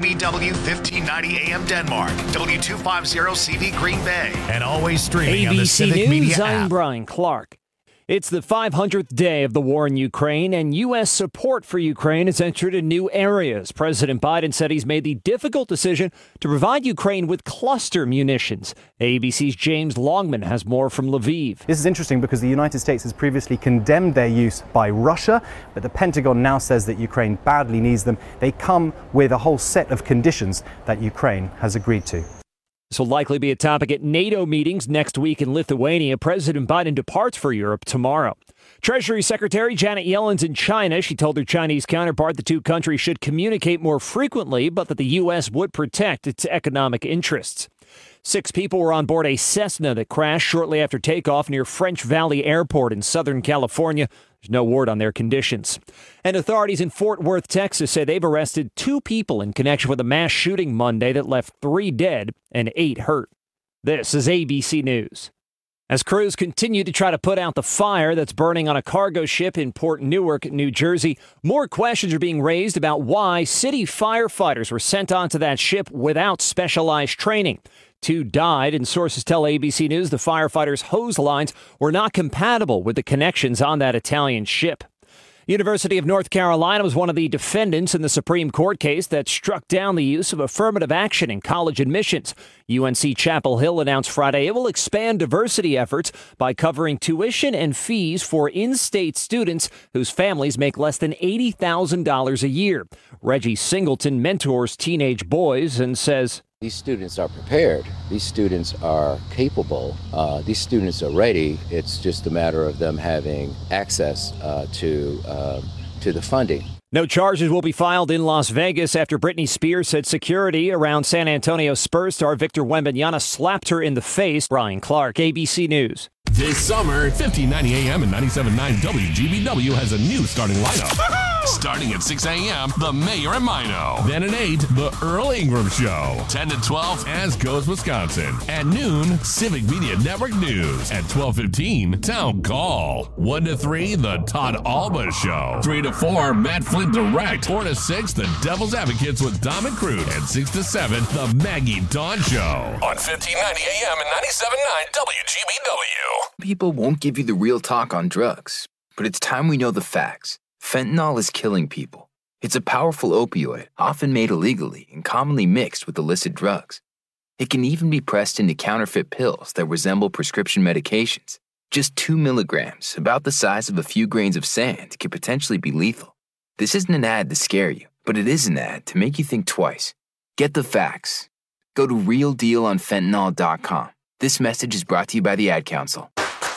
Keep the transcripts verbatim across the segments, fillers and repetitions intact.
B W fifteen ninety A M Denmark, W two fifty C V Green Bay, and always streaming on the Civic Media app. I'm Brian Clark. It's the five hundredth day of the war in Ukraine, and U S support for Ukraine has entered in new areas. President Biden said he's made the difficult decision to provide Ukraine with cluster munitions. A B C's James Longman has more from Lviv. This is interesting because the United States has previously condemned their use by Russia, but the Pentagon now says that Ukraine badly needs them. They come with a whole set of conditions that Ukraine has agreed to. This will likely be a topic at NATO meetings next week in Lithuania. President Biden departs for Europe tomorrow. Treasury Secretary Janet Yellen's in China. She told her Chinese counterpart the two countries should communicate more frequently, but that the U S would protect its economic interests. Six people were on board a Cessna that crashed shortly after takeoff near French Valley Airport in Southern California. There's no word on their conditions. And authorities in Fort Worth, Texas, say they've arrested two people in connection with a mass shooting Monday that left three dead and eight hurt. This is A B C News. As crews continue to try to put out the fire that's burning on a cargo ship in Port Newark, New Jersey, more questions are being raised about why city firefighters were sent onto that ship without specialized training. Two died, and sources tell A B C News the firefighters' hose lines were not compatible with the connections on that Italian ship. University of North Carolina was one of the defendants in the Supreme Court case that struck down the use of affirmative action in college admissions. U N C Chapel Hill announced Friday it will expand diversity efforts by covering tuition and fees for in-state students whose families make less than eighty thousand dollars a year. Reggie Singleton mentors teenage boys and says, these students are prepared. These students are capable. Uh, these students are ready. It's just a matter of them having access uh, to uh, to the funding. No charges will be filed in Las Vegas after Britney Spears said security around San Antonio Spurs star Victor Wembanyama slapped her in the face. Brian Clark, A B C News. This summer, fifteen ninety A M and ninety-seven point nine W G B W has a new starting lineup. Starting at six A M, The Mayor and Mino. Then at eight, The Earl Ingram Show. ten to twelve, As Goes Wisconsin. At noon, Civic Media Network News. At twelve fifteen, Town Call. one to three, The Todd Alba Show. three to four, Matt Flint Direct. four to six, The Devil's Advocates with Dom and Crude. And six to seven, The Maggie Dawn Show. On fifteen ninety A M and ninety-seven point nine W G B W. People won't give you the real talk on drugs, but it's time we know the facts. Fentanyl is killing people. It's a powerful opioid, often made illegally and commonly mixed with illicit drugs. It can even be pressed into counterfeit pills that resemble prescription medications. Just two milligrams, about the size of a few grains of sand, can potentially be lethal. This isn't an ad to scare you, but it is an ad to make you think twice. Get the facts. Go to real deal on fentanyl dot com. This message is brought to you by the Ad Council.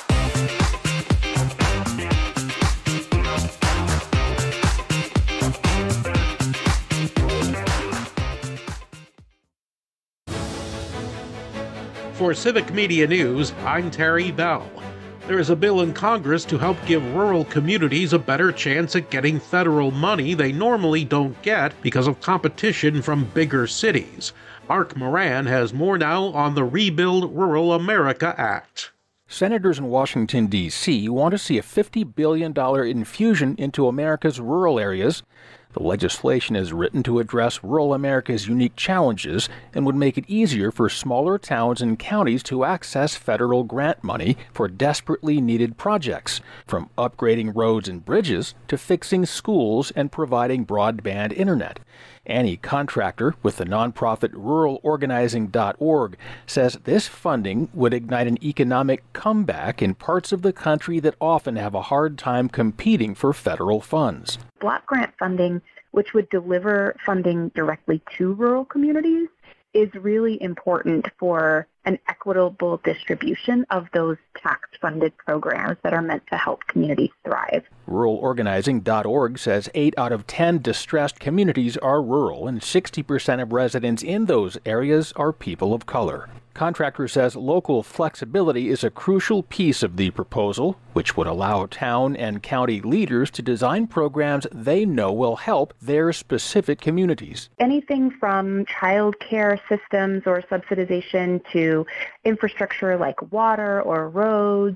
For Civic Media News, I'm Terry Bell. There is a bill in Congress to help give rural communities a better chance at getting federal money they normally don't get because of competition from bigger cities. Mark Moran has more now on the Rebuild Rural America Act. Senators in Washington, D C want to see a fifty billion dollars infusion into America's rural areas. The legislation is written to address rural America's unique challenges and would make it easier for smaller towns and counties to access federal grant money for desperately needed projects, from upgrading roads and bridges to fixing schools and providing broadband internet. Annie Contractor with the nonprofit rural organizing dot org says this funding would ignite an economic comeback in parts of the country that often have a hard time competing for federal funds. Block grant funding, which would deliver funding directly to rural communities, is really important for an equitable distribution of those tax-funded programs that are meant to help communities thrive. rural organizing dot org says eight out of ten distressed communities are rural, and sixty percent of residents in those areas are people of color. Contractor says local flexibility is a crucial piece of the proposal, which would allow town and county leaders to design programs they know will help their specific communities. Anything from child care systems or subsidization to infrastructure like water or roads,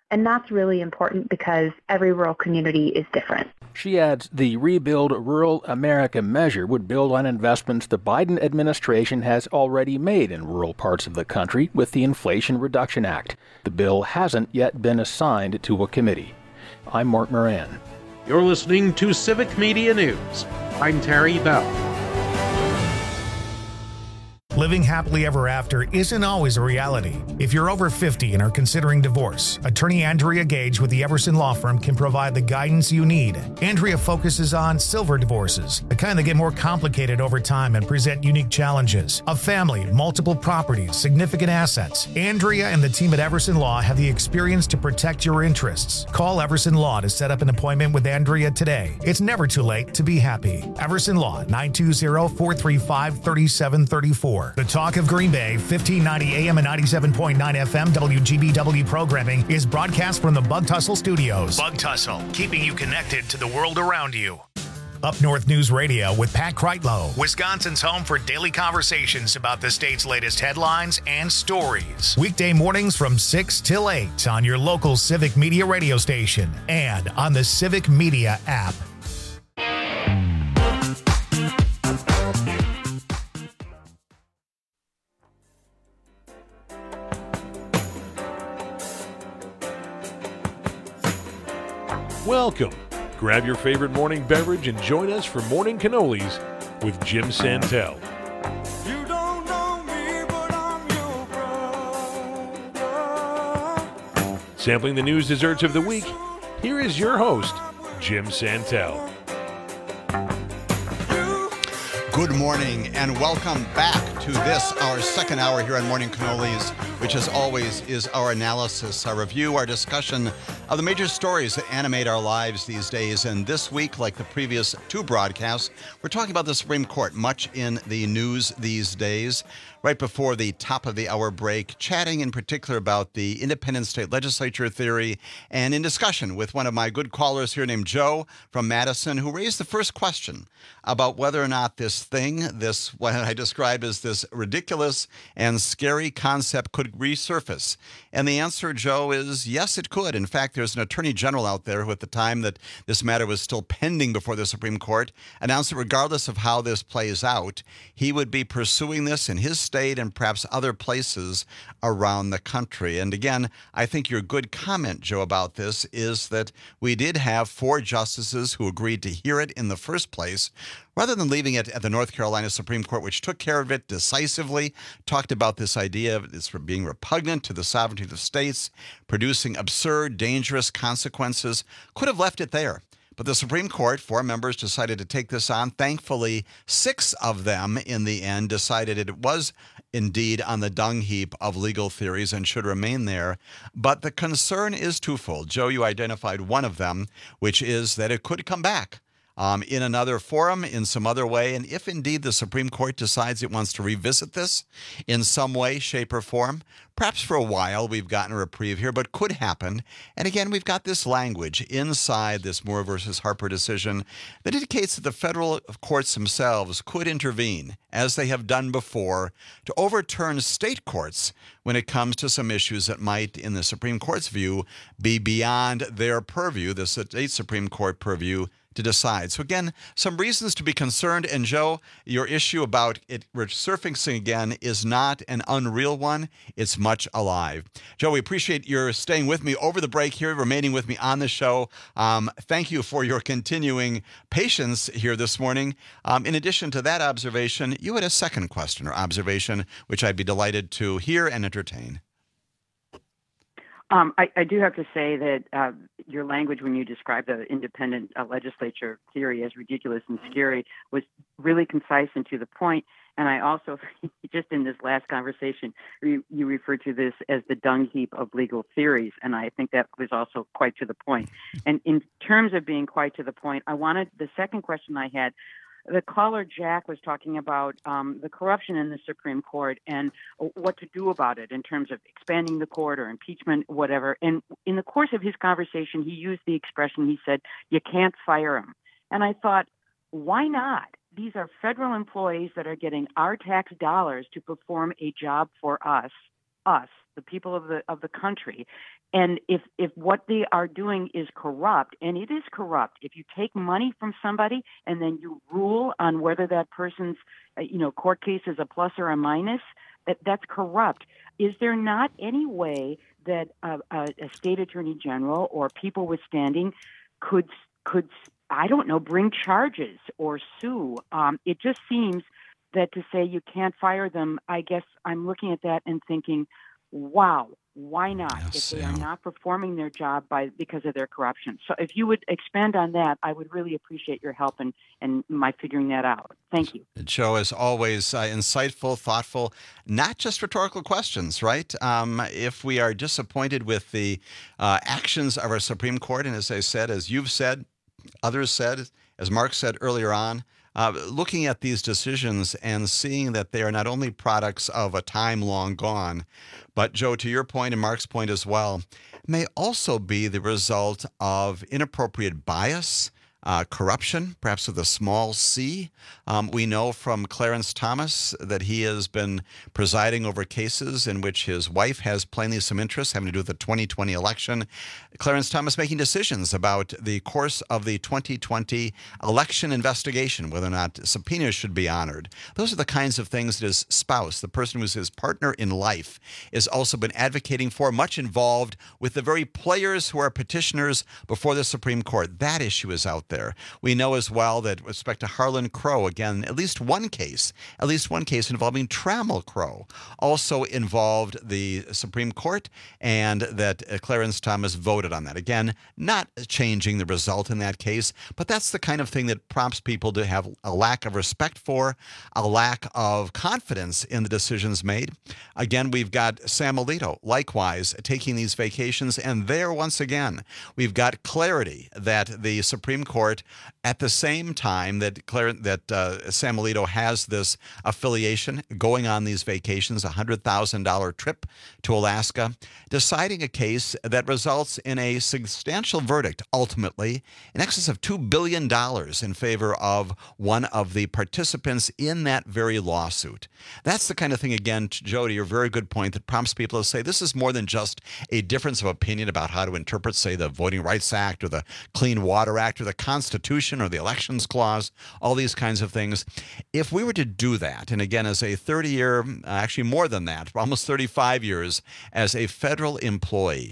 And that's really important because every rural community is different. She adds the Rebuild Rural America measure would build on investments the Biden administration has already made in rural parts of the country with the Inflation Reduction Act. The bill hasn't yet been assigned to a committee. I'm Mark Moran. You're listening to Civic Media News. I'm Terry Bell. Living happily ever after isn't always a reality. If you're over fifty and are considering divorce, attorney Andrea Gage with the Everson Law Firm can provide the guidance you need. Andrea focuses on silver divorces, the kind that get more complicated over time and present unique challenges. A family, multiple properties, significant assets. Andrea and the team at Everson Law have the experience to protect your interests. Call Everson Law to set up an appointment with Andrea today. It's never too late to be happy. Everson Law, nine two zero, four three five, three seven three four. The Talk of Green Bay, fifteen ninety A M and ninety-seven point nine F M W G B W programming is broadcast from the Bug Tussle Studios. Bug Tussle, keeping you connected to the world around you. Up North News Radio with Pat Kreitlow, Wisconsin's home for daily conversations about the state's latest headlines and stories. Weekday mornings from six till eight on your local Civic Media radio station and on the Civic Media app. Welcome. Grab your favorite morning beverage and join us for Morning Cannolis with Jim Santel. You don't know me, but I'm your brother. Sampling the news desserts of the week, here is your host, Jim Santel. Good morning and welcome back to this, our second hour here on Morning Cannolis, which as always is our analysis, our review, our discussion of the major stories that animate our lives these days. And this week, like the previous two broadcasts, we're talking about the Supreme Court, much in the news these days. Right before the top of the hour break, chatting in particular about the independent state legislature theory and in discussion with one of my good callers here named Joe from Madison, who raised the first question about whether or not this thing, this what I described as this ridiculous and scary concept could resurface. And the answer, Joe, is yes, it could. In fact, there's an attorney general out there who at the time that this matter was still pending before the Supreme Court announced that regardless of how this plays out, he would be pursuing this in his state and perhaps other places around the country. And again, I think your good comment, Joe, about this is that we did have four justices who agreed to hear it in the first place, rather than leaving it at the North Carolina Supreme Court, which took care of it decisively, talked about this idea of this being repugnant to the sovereignty of the states, producing absurd, dangerous consequences, could have left it there. But the Supreme Court, four members decided to take this on. Thankfully, six of them in the end decided it was indeed on the dung heap of legal theories and should remain there. But the concern is twofold. Joe, you identified one of them, which is that it could come back. Um, in another forum, in some other way. And if indeed the Supreme Court decides it wants to revisit this in some way, shape, or form, perhaps for a while we've gotten a reprieve here, but could happen. And again, we've got this language inside this Moore versus Harper decision that indicates that the federal courts themselves could intervene, as they have done before, to overturn state courts when it comes to some issues that might, in the Supreme Court's view, be beyond their purview, the state Supreme Court purview, to decide. So again, some reasons to be concerned. And Joe, your issue about it resurfacing again is not an unreal one. It's much alive. Joe, we appreciate your staying with me over the break here, remaining with me on the show. Um, thank you for your continuing patience here this morning. Um, in addition to that observation, you had a second question or observation, which I'd be delighted to hear and entertain. Um, I, I do have to say that uh, your language when you described the independent uh, legislature theory as ridiculous and scary was really concise and to the point. And I also, just in this last conversation, you, you referred to this as the dung heap of legal theories. And I think that was also quite to the point. And in terms of being quite to the point, I wanted, the second question I had, the caller, Jack, was talking about um, the corruption in the Supreme Court and what to do about it in terms of expanding the court or impeachment, whatever. And in the course of his conversation, he used the expression, he said, you can't fire him. And I thought, why not? These are federal employees that are getting our tax dollars to perform a job for us, us, the people of the of the country. And if if what they are doing is corrupt, and it is corrupt, if you take money from somebody and then you rule on whether that person's uh, you know court case is a plus or a minus, that that's corrupt. Is there not any way that a, a, a state attorney general or people with standing could could I don't know bring charges or sue? Um, it just seems that to say you can't fire them, I guess I'm looking at that and thinking, wow. Why not? Yes, if they yeah. are not performing their job by because of their corruption. So if you would expand on that, I would really appreciate your help in, in my figuring that out. Thank you. Joe, as always, uh, insightful, thoughtful, not just rhetorical questions, right? Um, if we are disappointed with the uh, actions of our Supreme Court, and as I said, as you've said, others said, as Mark said earlier on, Uh, looking at these decisions and seeing that they are not only products of a time long gone, but Joe, to your point and Mark's point as well, may also be the result of inappropriate bias, uh, corruption, perhaps with a small c. Um, we know from Clarence Thomas that he has been presiding over cases in which his wife has plainly some interests having to do with the twenty twenty election. Clarence Thomas making decisions about the course of the twenty twenty election investigation, whether or not subpoenas should be honored. Those are the kinds of things that his spouse, the person who's his partner in life, has also been advocating for, much involved with the very players who are petitioners before the Supreme Court. That issue is out there. We know as well that with respect to Harlan Crow, again, at least one case, at least one case involving Trammell Crow, also involved the Supreme Court, and that uh, Clarence Thomas voted on that. Again, not changing the result in that case, but that's the kind of thing that prompts people to have a lack of respect for, a lack of confidence in the decisions made. Again, we've got Sam Alito, likewise, taking these vacations, and there, once again, we've got clarity that the Supreme Court, at the same time that Claire, that uh, Sam Alito has this affiliation, going on these vacations, a one hundred thousand dollars trip to Alaska, deciding a case that results in a substantial verdict, ultimately, in excess of two billion dollars in favor of one of the participants in that very lawsuit. That's the kind of thing, again, Joe, to your very good point, that prompts people to say this is more than just a difference of opinion about how to interpret, say, the Voting Rights Act or the Clean Water Act or the Constitution or the Elections Clause, all these kinds of things. If we were to do that, and again, as a thirty-year, actually more than that, almost thirty-five years as a federal employee,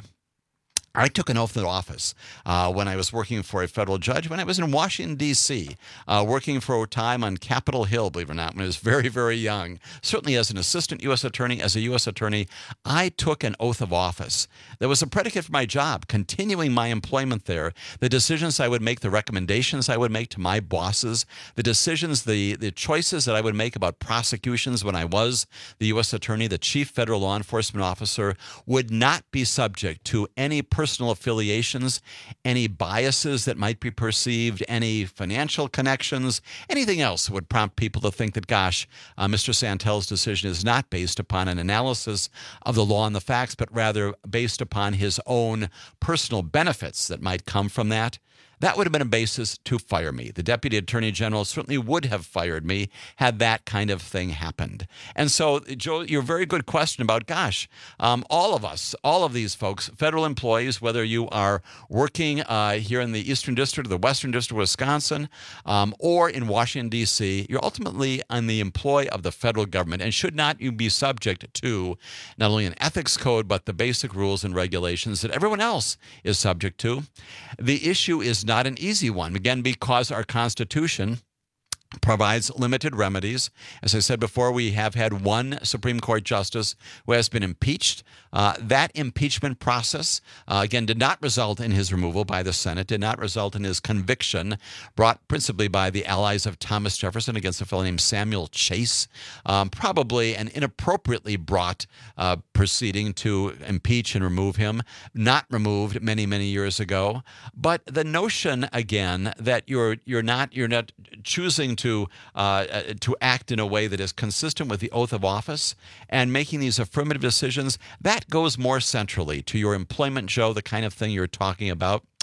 I took an oath of office uh, when I was working for a federal judge when I was in Washington, D C, uh, working for a time on Capitol Hill, believe it or not, when I was very, very young. Certainly as an assistant U S attorney, as a U S attorney, I took an oath of office. There was a predicate for my job, continuing my employment there, the decisions I would make, the recommendations I would make to my bosses, the decisions, the, the choices that I would make about prosecutions when I was the U S attorney, the chief federal law enforcement officer, would not be subject to any personal personal affiliations, any biases that might be perceived, any financial connections, anything else that would prompt people to think that, gosh, uh, Mister Santel's decision is not based upon an analysis of the law and the facts, but rather based upon his own personal benefits that might come from that. That would have been a basis to fire me. The Deputy Attorney General certainly would have fired me had that kind of thing happened. And so, Joe, your very good question about, gosh, um, all of us, all of these folks, federal employees, whether you are working uh, here in the Eastern District or the Western District of Wisconsin um, or in Washington, D C, you're ultimately on the employ of the federal government, and should not you be subject to not only an ethics code, but the basic rules and regulations that everyone else is subject to. The issue is not an easy one, again, because our Constitution provides limited remedies. As I said before, we have had one Supreme Court justice who has been impeached. Uh, that impeachment process, uh, again, did not result in his removal by the Senate, did not result in his conviction, brought principally by the allies of Thomas Jefferson against a fellow named Samuel Chase, um, probably an inappropriately brought uh, proceeding to impeach and remove him, not removed many, many years ago. But the notion, again, that you're you're not you're not choosing to To, uh, to act in a way that is consistent with the oath of office and making these affirmative decisions, that goes more centrally to your employment, Joe, the kind of thing you're talking about.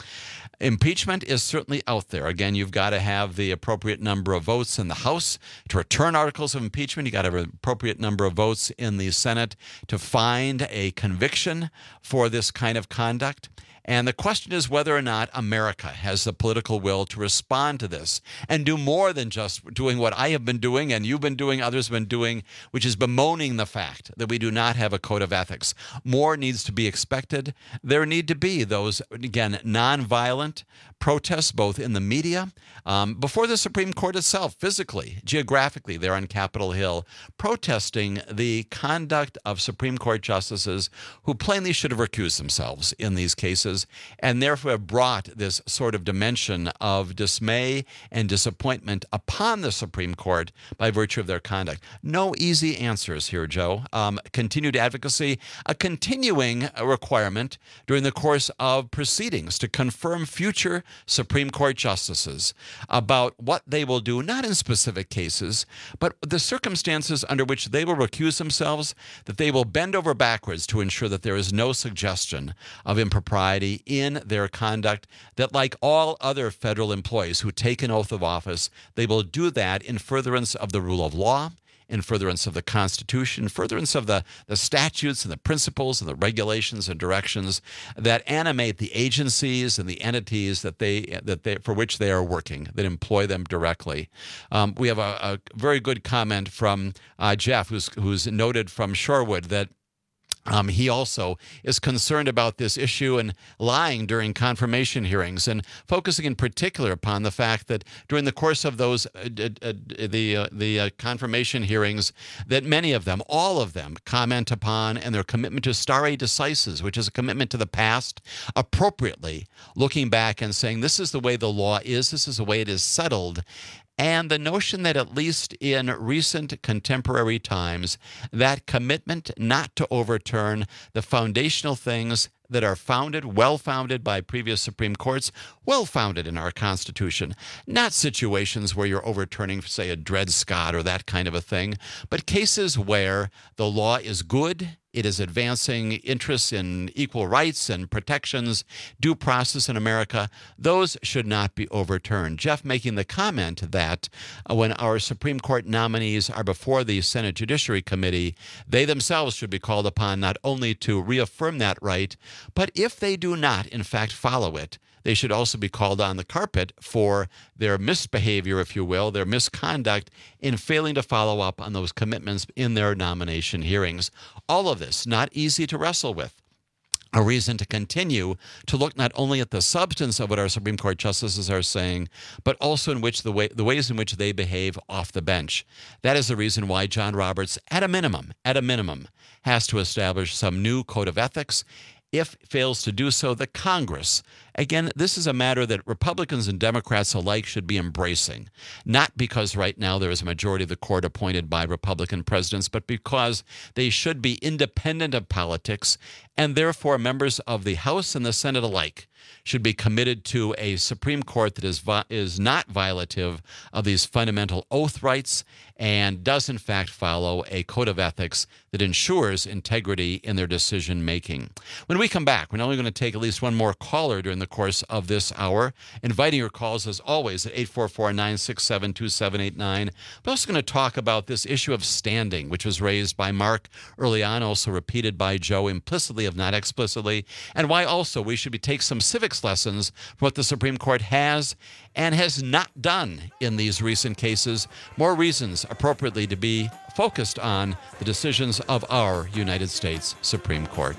Impeachment is certainly out there. Again, you've got to have the appropriate number of votes in the House to return articles of impeachment. You've got to have an appropriate number of votes in the Senate to find a conviction for this kind of conduct. And the question is whether or not America has the political will to respond to this and do more than just doing what I have been doing and you've been doing, others have been doing, which is bemoaning the fact that we do not have a code of ethics. More needs to be expected. There need to be those, again, nonviolent protests, both in the media, um, before the Supreme Court itself, physically, geographically, there on Capitol Hill, protesting the conduct of Supreme Court justices who plainly should have recused themselves in these cases and therefore have brought this sort of dimension of dismay and disappointment upon the Supreme Court by virtue of their conduct. No easy answers here, Joe. Um, continued advocacy, a continuing requirement during the course of proceedings to confirm future Supreme Court justices about what they will do, not in specific cases, but the circumstances under which they will recuse themselves, that they will bend over backwards to ensure that there is no suggestion of impropriety in their conduct, that like all other federal employees who take an oath of office, they will do that in furtherance of the rule of law, in furtherance of the Constitution, furtherance of the, the statutes and the principles and the regulations and directions that animate the agencies and the entities that they that they for which they are working, that employ them directly. Um, we have a, a very good comment from uh, Jeff, who's who's noted from Shorewood that Um, he also is concerned about this issue and lying during confirmation hearings, and focusing in particular upon the fact that during the course of those uh, uh, the uh, the uh, confirmation hearings, that many of them, all of them, comment upon and their commitment to stare decisis, which is a commitment to the past, appropriately looking back and saying this is the way the law is, this is the way it is settled. And the notion that at least in recent contemporary times, that commitment not to overturn the foundational things that are founded, well-founded by previous Supreme Courts, well-founded in our Constitution, not situations where you're overturning, say, a Dred Scott or that kind of a thing, but cases where the law is good, it is advancing interests in equal rights and protections, due process in America. Those should not be overturned. Jeff making the comment that uh, when our Supreme Court nominees are before the Senate Judiciary Committee, they themselves should be called upon not only to reaffirm that right, but if they do not, in fact, follow it, they should also be called on the carpet for their misbehavior, if you will, their misconduct in failing to follow up on those commitments in their nomination hearings. All of this not easy to wrestle with. A reason to continue to look not only at the substance of what our Supreme Court justices are saying, but also in which the way the ways in which they behave off the bench. That is the reason why John Roberts, at a minimum, at a minimum, has to establish some new code of ethics. If fails to do so, the Congress, again, this is a matter that Republicans and Democrats alike should be embracing, not because right now there is a majority of the court appointed by Republican presidents, but because they should be independent of politics, and therefore members of the House and the Senate alike should be committed to a Supreme Court that is vi- is not violative of these fundamental oath rights and does in fact follow a code of ethics that ensures integrity in their decision making. When we come back, we're only going to take at least one more caller during the course of this hour, inviting your calls as always at eight four four, nine six seven, two seven eight nine. We're also going to talk about this issue of standing, which was raised by Mark early on, also repeated by Joe implicitly, if not explicitly, and why also we should be take some civics lessons from what the Supreme Court has and has not done in these recent cases. More reasons appropriately to be focused on the decisions of our United States Supreme Court.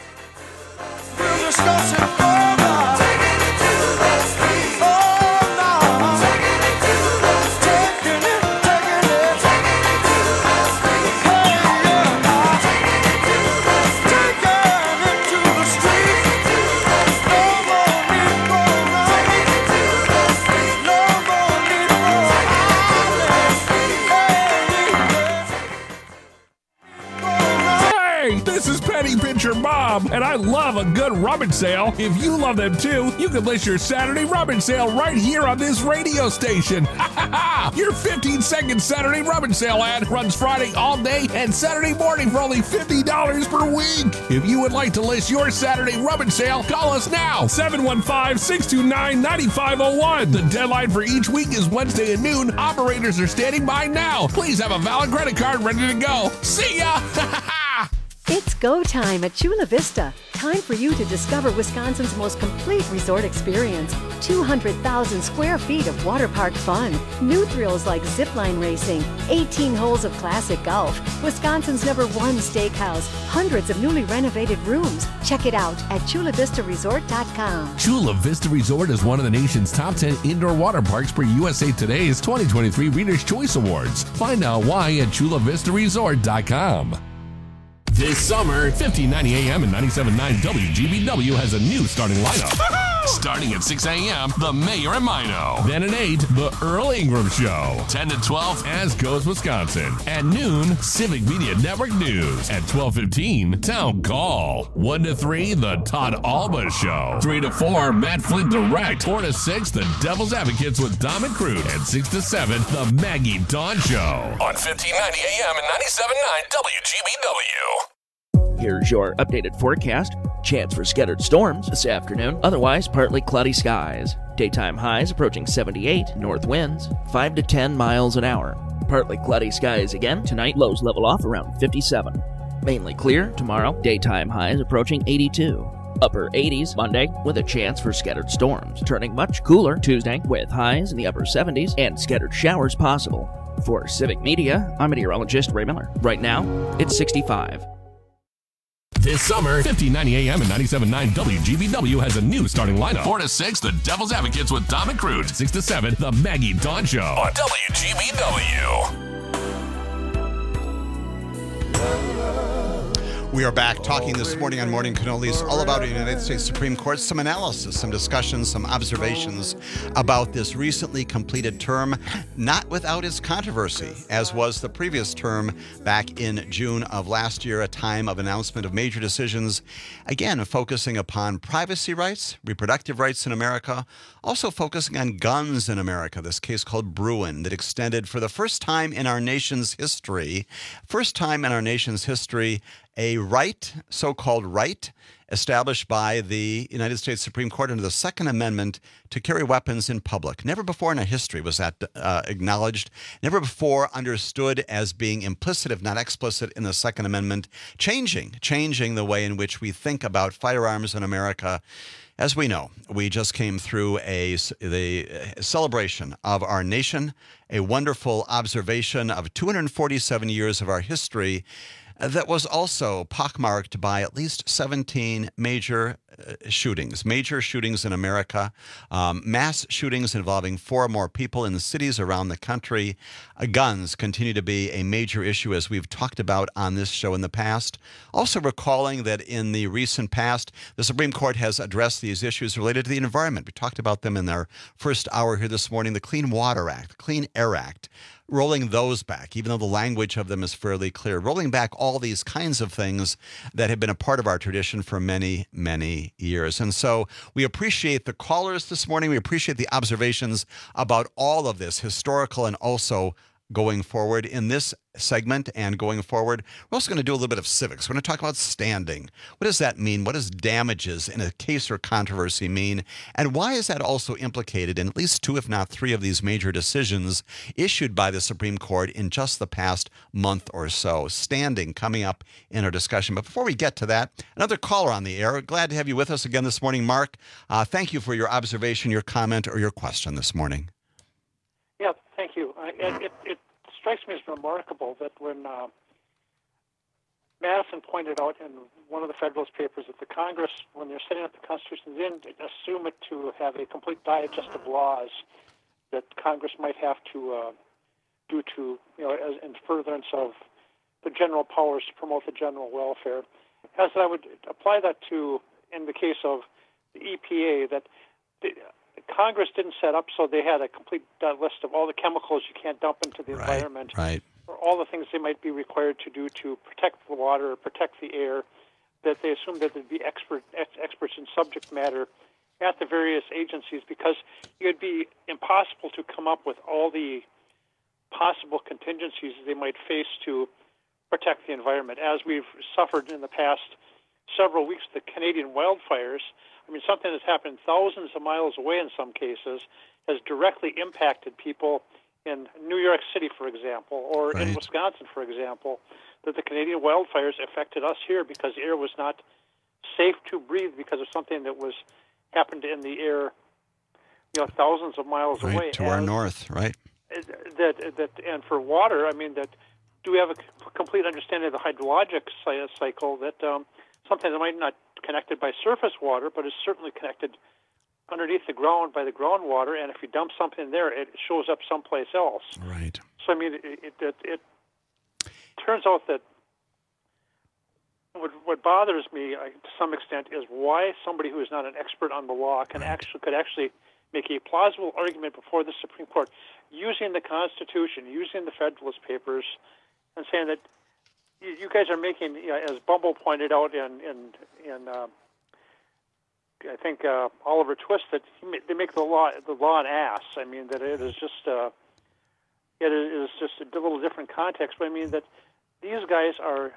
We'll discuss it further. Taking it to the street. Oh, no. Taking it to the street. Taking it, taking it. Taking it to the street. Hey, yeah. Taking it to the street. Taking it to the street. No more need for running. Taking it to the street. No more need for hiding. Hey, yeah. Hey, this is Penny Pincher Bob, and I love a good rummage sale. If you love them too, you can list your Saturday rummage sale right here on this radio station. Your fifteen second Saturday rummage sale ad runs Friday all day and Saturday morning for only fifty dollars per week. If you would like to list your Saturday rummage sale, call us now, seven one five, six two nine, nine five zero one. The deadline for each week is Wednesday at noon. Operators are standing by now. Please have a valid credit card ready to go. See ya! It's go time at Chula Vista. Time for you to discover Wisconsin's most complete resort experience. two hundred thousand square feet of water park fun. New thrills like zipline racing. eighteen holes of classic golf. Wisconsin's number one steakhouse. Hundreds of newly renovated rooms. Check it out at chula vista resort dot com. Chula Vista Resort is one of the nation's top ten indoor water parks per U S A Today's twenty twenty-three Reader's Choice Awards. Find out why at chula vista resort dot com. This summer, fifteen ninety A M and ninety-seven point nine W G B W has a new starting lineup. Starting at six A M, The Mayor and Mino. Then at eight, The Earl Ingram Show. ten to twelve, As Goes Wisconsin. At noon, Civic Media Network News. At twelve fifteen, Town Call. one to three, The Todd Alba Show. three to four, Matt Flint Direct. four to six, The Devil's Advocates with Dom and Crude. And six to seven, The Maggie Dawn Show. On fifteen ninety A M and ninety-seven point nine W G B W. Here's your updated forecast. Chance for scattered storms this afternoon. Otherwise, partly cloudy skies. Daytime highs approaching seventy-eight. North winds five to ten miles an hour. Partly cloudy skies again. Tonight, lows level off around fifty-seven. Mainly clear tomorrow. Daytime highs approaching eighty-two. Upper eighties Monday with a chance for scattered storms. Turning much cooler Tuesday with highs in the upper seventies and scattered showers possible. For Civic Media, I'm meteorologist Ray Miller. Right now, it's sixty-five. This summer, fifteen ninety A M and ninety-seven point nine W G B W has a new starting lineup. four to six, The Devil's Advocates with Dom and Crude. six to seven, The Maggie Dawn Show on W G B W. We are back talking this morning on Morning Cannolis all about the United States Supreme Court, some analysis, some discussions, some observations about this recently completed term, not without its controversy, as was the previous term back in June of last year, a time of announcement of major decisions, again, focusing upon privacy rights, reproductive rights in America, also focusing on guns in America, this case called Bruen that extended for the first time in our nation's history, first time in our nation's history, a right, so-called right, established by the United States Supreme Court under the Second Amendment to carry weapons in public. Never before in our history was that uh, acknowledged, never before understood as being implicit, if not explicit, in the Second Amendment, changing, changing the way in which we think about firearms in America. As we know, we just came through a, the celebration of our nation, a wonderful observation of two hundred forty-seven years of our history, that was also pockmarked by at least seventeen major uh, shootings, major shootings in America, um, mass shootings involving four or more people in the cities around the country. Uh, guns continue to be a major issue, as we've talked about on this show in the past. Also recalling that in the recent past, the Supreme Court has addressed these issues related to the environment. We talked about them in our first hour here this morning, the Clean Water Act, the Clean Air Act. Rolling those back, even though the language of them is fairly clear, rolling back all these kinds of things that have been a part of our tradition for many, many years. And so we appreciate the callers this morning. We appreciate the observations about all of this, historical and also going forward in this segment and going forward. We're also going to do a little bit of civics. We're going to talk about standing. What does that mean? What does damages in a case or controversy mean? And why is that also implicated in at least two, if not three, of these major decisions issued by the Supreme Court in just the past month or so? Standing coming up in our discussion. But before we get to that, another caller on the air. Glad to have you with us again this morning, Mark. Uh, thank you for your observation, your comment, or your question this morning. Yeah, thank you. I, it, it strikes me as remarkable that when uh, Madison pointed out in one of the Federalist Papers that the Congress, when they're setting up the Constitution, they didn't assume it to have a complete digest of laws that Congress might have to uh, do to, you know, as in furtherance of the general powers to promote the general welfare. As I would apply that to, in the case of the E P A, that the, Congress didn't set up so they had a complete uh, list of all the chemicals you can't dump into the right, environment. Right. or all the things they might be required to do to protect the water or protect the air, that they assume that there'd be expert ex- experts in subject matter at the various agencies, because it would be impossible to come up with all the possible contingencies they might face to protect the environment. As we've suffered in the past several weeks, the Canadian wildfires, I mean, something that's happened thousands of miles away in some cases has directly impacted people in New York City, for example, or Right. in Wisconsin, for example, that the Canadian wildfires affected us here because the air was not safe to breathe because of something that was happened in the air, you know, thousands of miles Right, away. to our As- north, right? That that and for water, I mean, that do we have a c- complete understanding of the hydrologic cy- cycle? That um, something that might not connected by surface water, but is certainly connected underneath the ground by the groundwater. And if you dump something there, it shows up someplace else. Right. So I mean, it it, it, it turns out that what what bothers me I, to some extent is why somebody who is not an expert on the law can actually could actually make a plausible argument before the Supreme Court using the Constitution, using the Federalist Papers, and saying that you, you guys are making, you know, as Bumble pointed out in in, in uh, I think uh, Oliver Twist, that he ma- they make the law the law an ass. I mean that it is just uh, it is just a little different context. But I mean that these guys are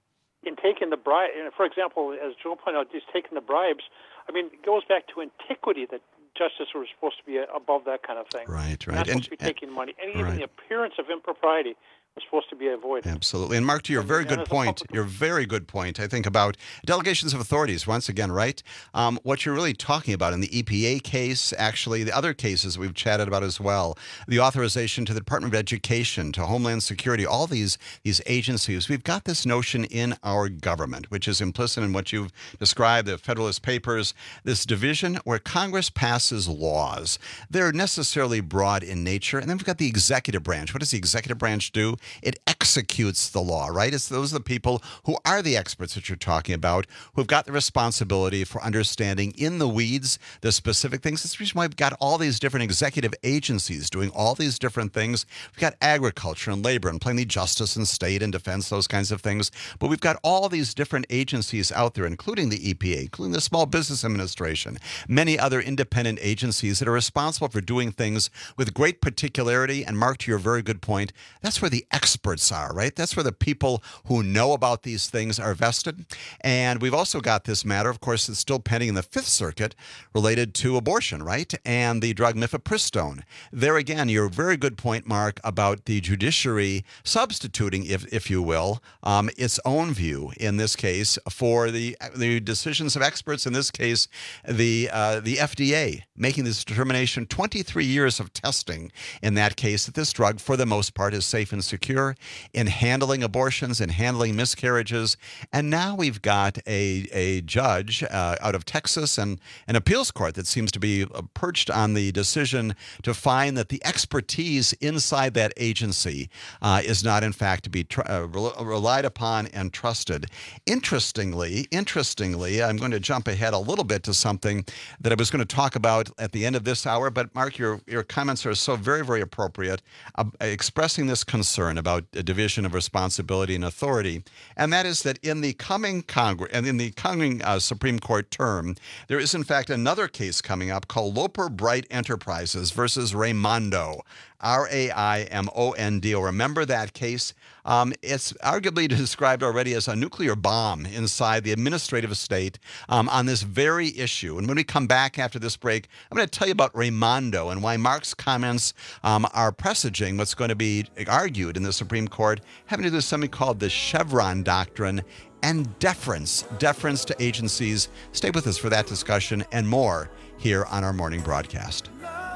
in taking the bribe. For example, as Joe pointed out, he's taking the bribes. I mean, it goes back to antiquity that justice was supposed to be above that kind of thing. Right, right. Not supposed And- to be taking money. And even right. the appearance of impropriety was supposed to be avoided. Absolutely. And Mark, to your very good point, your very good point, I think, about delegations of authorities, once again, right? Um, what you're really talking about in the E P A case, actually, the other cases we've chatted about as well, the authorization to the Department of Education, to Homeland Security, all these, these agencies, we've got this notion in our government, which is implicit in what you've described, the Federalist Papers, this division where Congress passes laws. They're necessarily broad in nature. And then we've got the executive branch. What does the executive branch do? It executes the law, right? It's those are the people who are the experts that you're talking about, who've got the responsibility for understanding in the weeds the specific things. That's the reason why we've got all these different executive agencies doing all these different things. We've got agriculture and labor and plainly justice and state and defense, those kinds of things. But we've got all these different agencies out there, including the E P A, including the Small Business Administration, many other independent agencies that are responsible for doing things with great particularity. And Mark, to your very good point, that's where the experts are, right? That's where the people who know about these things are vested. And we've also got this matter, of course, that's still pending in the Fifth Circuit related to abortion, right? And the drug mifepristone. There again, your very good point, Mark, about the judiciary substituting, if if you will, um, its own view in this case for the the decisions of experts. In this case, the uh, the F D A making this determination. twenty-three years of testing in that case that this drug, for the most part, is safe and secure in handling abortions and handling miscarriages. And now we've got a a judge uh, out of Texas and an appeals court that seems to be uh, perched on the decision to find that the expertise inside that agency uh, is not, in fact, to be tr- uh, rel- relied upon and trusted. Interestingly, interestingly, I'm going to jump ahead a little bit to something that I was going to talk about at the end of this hour. But Mark, your your comments are so very, very appropriate, uh, expressing this concern about a division of responsibility and authority, and that is that in the coming Congress and in the coming uh, Supreme Court term, there is in fact another case coming up called Loper Bright Enterprises versus Raimondo, R A I M O N D O. Remember that case? Um, it's arguably described already as a nuclear bomb inside the administrative state um, on this very issue. And when we come back after this break, I'm going to tell you about Raimondo and why Mark's comments um, are presaging what's going to be argued in the Supreme Court, having to do with something called the Chevron Doctrine and deference, deference to agencies. Stay with us for that discussion and more here on our morning broadcast.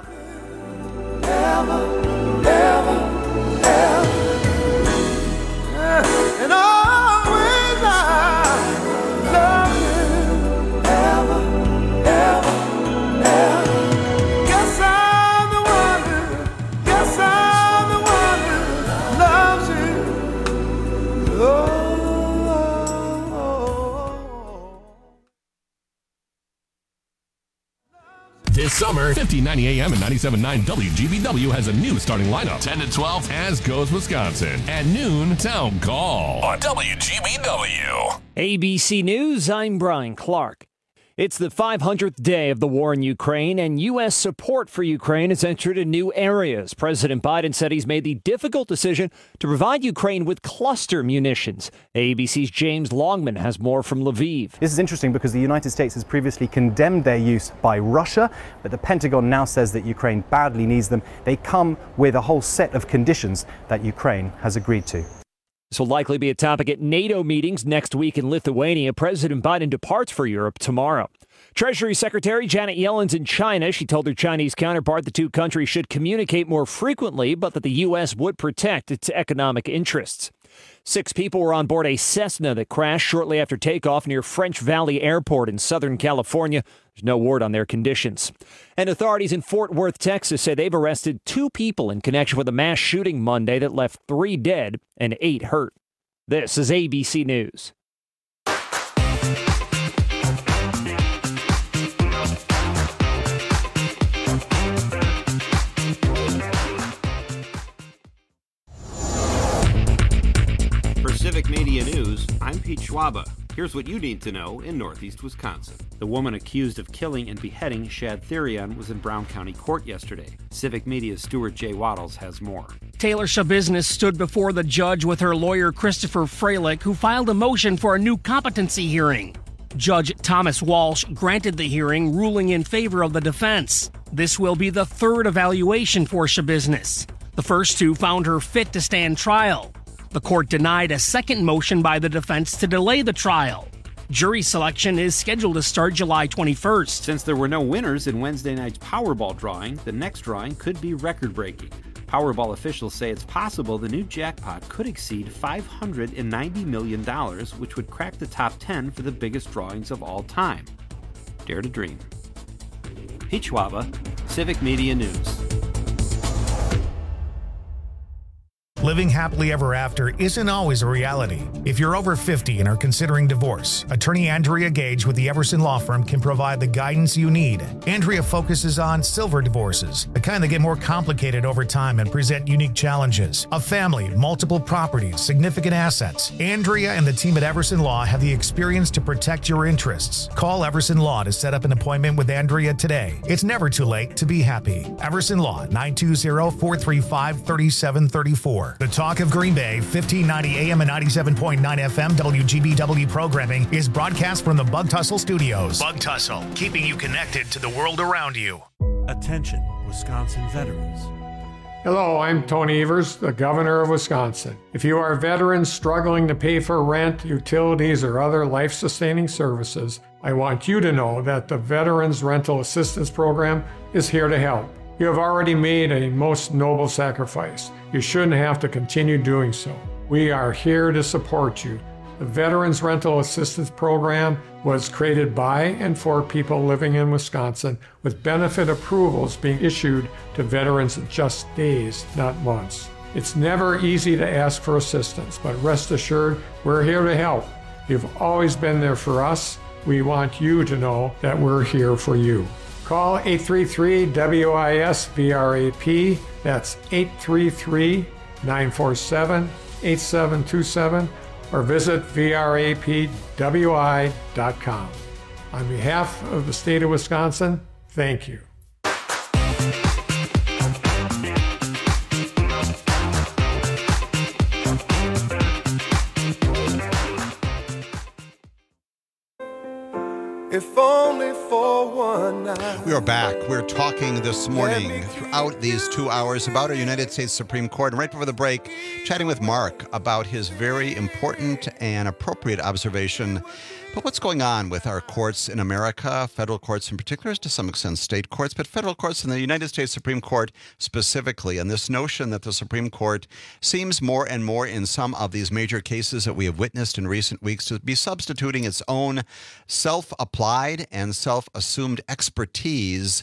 Ever, ever, ever. And always I love you. Ever, ever, ever. Guess I'm the one who, guess I'm the one who loves you. Oh. This summer, fifteen ninety A M and ninety-seven point nine W G B W has a new starting lineup. ten to twelve, As Goes Wisconsin. At noon, Town Call on W G B W. A B C News, I'm Brian Clark. It's the five hundredth day of the war in Ukraine, and U S support for Ukraine has entered in new areas. President Biden said he's made the difficult decision to provide Ukraine with cluster munitions. A B C's James Longman has more from Lviv. This is interesting because the United States has previously condemned their use by Russia, but the Pentagon now says that Ukraine badly needs them. They come with a whole set of conditions that Ukraine has agreed to. This will likely be a topic at NATO meetings next week in Lithuania. President Biden departs for Europe tomorrow. Treasury Secretary Janet Yellen's in China. She told her Chinese counterpart the two countries should communicate more frequently, but that the U S would protect its economic interests. Six people were on board a Cessna that crashed shortly after takeoff near French Valley Airport in Southern California. There's no word on their conditions. And authorities in Fort Worth, Texas, say they've arrested two people in connection with a mass shooting Monday that left three dead and eight hurt. This is A B C News. For Civic Media News, I'm Pete Schwaba. Here's what you need to know in Northeast Wisconsin. The woman accused of killing and beheading Shad Therion was in Brown County Court yesterday. Civic Media's Stuart J. Waddles has more. Taylor Shabusiness stood before the judge with her lawyer Christopher Freilich, who filed a motion for a new competency hearing. Judge Thomas Walsh granted the hearing, ruling in favor of the defense. This will be the third evaluation for Shabusiness. The first two found her fit to stand trial. The court denied a second motion by the defense to delay the trial. Jury selection is scheduled to start July twenty-first. Since there were no winners in Wednesday night's Powerball drawing, the next drawing could be record-breaking. Powerball officials say it's possible the new jackpot could exceed five hundred ninety million dollars, which would crack the top ten for the biggest drawings of all time. Dare to dream. Pete Schwaba, Civic Media News. Living happily ever after isn't always a reality. If you're over fifty and are considering divorce, attorney Andrea Gage with the Everson Law Firm can provide the guidance you need. Andrea focuses on silver divorces, the kind that get more complicated over time and present unique challenges. A family, multiple properties, significant assets. Andrea and the team at Everson Law have the experience to protect your interests. Call Everson Law to set up an appointment with Andrea today. It's never too late to be happy. Everson Law, nine two zero, four three five, three seven three four. The Talk of Green Bay, fifteen ninety A M and ninety-seven point nine F M W G B W programming is broadcast from the Bug Tussle Studios. Bug Tussle, keeping you connected to the world around you. Attention, Wisconsin veterans. Hello, I'm Tony Evers, the Governor of Wisconsin. If you are veterans struggling to pay for rent, utilities, or other life-sustaining services, I want you to know that the Veterans Rental Assistance Program is here to help. You have already made a most noble sacrifice. You shouldn't have to continue doing so. We are here to support you. The Veterans Rental Assistance Program was created by and for people living in Wisconsin, with benefit approvals being issued to veterans in just days, not months. It's never easy to ask for assistance, but rest assured, we're here to help. You've always been there for us. We want you to know that we're here for you. Call eight three three W I S V R A P. That's eight three three, nine four seven, eight seven two seven, or visit V R A P W I dot com. On behalf of the state of Wisconsin, thank you. If only for one night. We are back. We're talking this morning throughout these two hours about our United States Supreme Court. And right before the break, chatting with Mark about his very important and appropriate observation. But what's going on with our courts in America, federal courts in particular, to some extent state courts, but federal courts and the United States Supreme Court specifically, and this notion that the Supreme Court seems more and more in some of these major cases that we have witnessed in recent weeks to be substituting its own self-applied and self-assumed expertise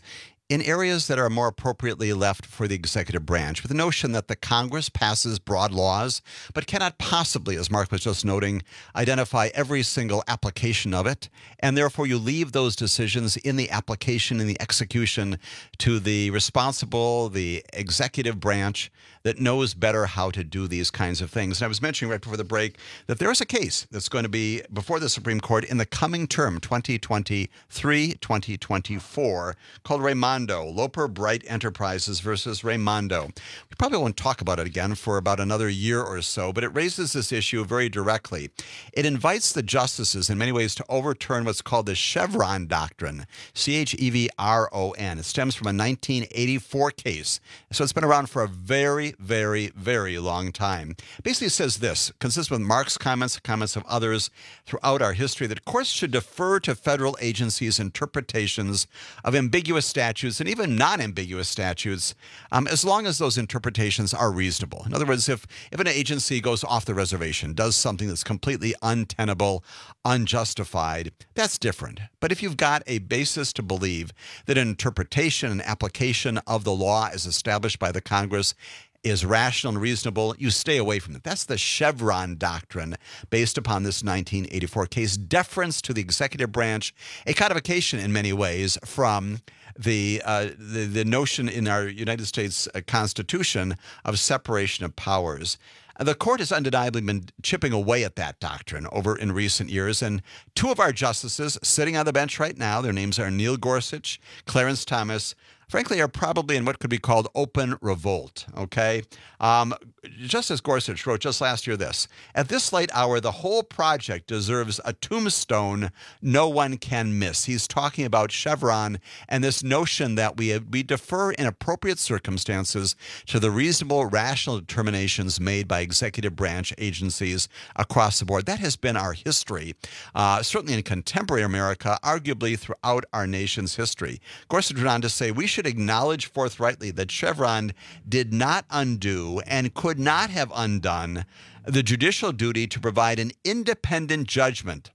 in areas that are more appropriately left for the executive branch, with the notion that the Congress passes broad laws, but cannot possibly, as Mark was just noting, identify every single application of it, and therefore you leave those decisions in the application and the execution to the responsible, the executive branch that knows better how to do these kinds of things. And I was mentioning right before the break that there is a case that's going to be before the Supreme Court in the coming term, twenty twenty-three twenty twenty-four, called Raimondo, Loper Bright Enterprises versus Raimondo. We probably won't talk about it again for about another year or so, but it raises this issue very directly. It invites the justices in many ways to overturn what's called the Chevron Doctrine, C H E V R O N. It stems from a nineteen eighty-four case, so it's been around for a very, very, very long time. Basically, it says this, consistent with Mark's comments, comments of others throughout our history, that courts should defer to federal agencies' interpretations of ambiguous statutes and even non-ambiguous statutes, um, as long as those interpretations are reasonable. In other words, if, if an agency goes off the reservation, does something that's completely untenable, unjustified, that's different. But if you've got a basis to believe that an interpretation and application of the law as established by the Congress is rational and reasonable, you stay away from it. That's the Chevron Doctrine based upon this nineteen eighty-four case. Deference to the executive branch, a codification in many ways from the, uh, the, the notion in our United States Constitution of separation of powers. The court has undeniably been chipping away at that doctrine over in recent years, and two of our justices sitting on the bench right now, their names are Neil Gorsuch, Clarence Thomas, frankly, are probably in what could be called open revolt, okay? Um, Justice Gorsuch wrote just last year this, "At this late hour, the whole project deserves a tombstone no one can miss." He's talking about Chevron and this notion that we, we defer in appropriate circumstances to the reasonable, rational determinations made by executive branch agencies across the board. That has been our history, uh, certainly in contemporary America, arguably throughout our nation's history. Gorsuch went on to say, "We should acknowledge forthrightly that Chevron did not undo and could not have undone the judicial duty to provide an independent judgment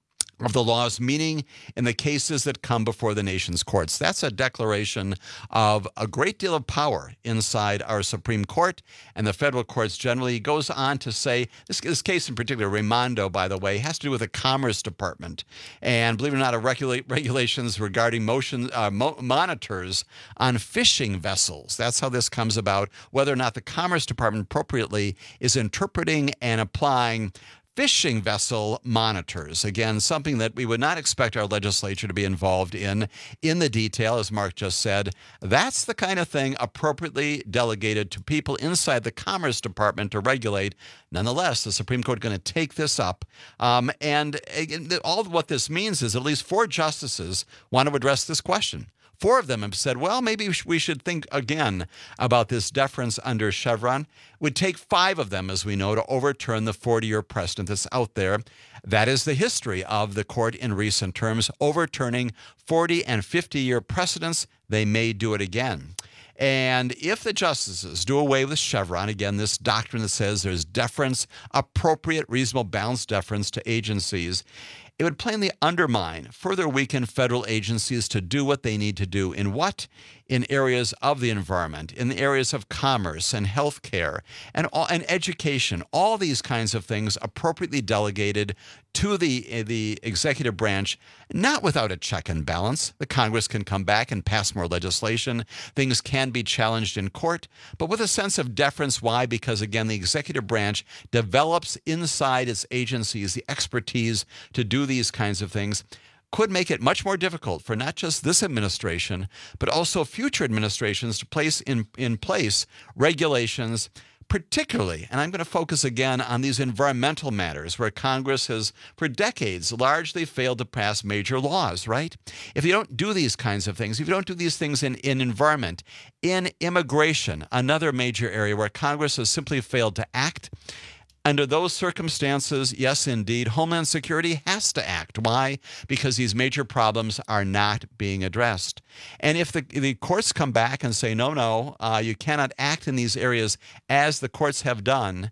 of the law's meaning in the cases that come before the nation's courts." That's a declaration of a great deal of power inside our Supreme Court and the federal courts generally. He goes on to say, this, this case in particular, Raimondo, by the way, has to do with the Commerce Department. And believe it or not, a regula- regulations regarding motion uh, mo- monitors on fishing vessels. That's how this comes about, whether or not the Commerce Department appropriately is interpreting and applying fishing vessel monitors. Again, something that we would not expect our legislature to be involved in, in the detail, as Mark just said. That's the kind of thing appropriately delegated to people inside the Commerce Department to regulate. Nonetheless, the Supreme Court is going to take this up. Um, and all of what this means is at least four justices want to address this question. Four of them have said, well, maybe we should think again about this deference under Chevron. It would take five of them, as we know, to overturn the forty-year precedent that's out there. That is the history of the court in recent terms, overturning forty and fifty-year precedents. They may do it again. And if the justices do away with Chevron, again, this doctrine that says there's deference, appropriate, reasonable, balanced deference to agencies, it would plainly undermine, further weaken federal agencies to do what they need to do. In what? In areas of the environment, in the areas of commerce and healthcare and, all, and education, all these kinds of things appropriately delegated to the, the executive branch, not without a check and balance. The Congress can come back and pass more legislation. Things can be challenged in court, but with a sense of deference. Why? Because, again, the executive branch develops inside its agencies the expertise to do these kinds of things. Could make it much more difficult for not just this administration, but also future administrations to place in, in place regulations, particularly, and I'm going to focus again on these environmental matters where Congress has, for decades, largely failed to pass major laws, right? If you don't do these kinds of things, if you don't do these things in, in environment, in immigration, another major area where Congress has simply failed to act, under those circumstances, yes, indeed, Homeland Security has to act. Why? Because these major problems are not being addressed. And if the, the courts come back and say, no, no, uh, you cannot act in these areas as the courts have done,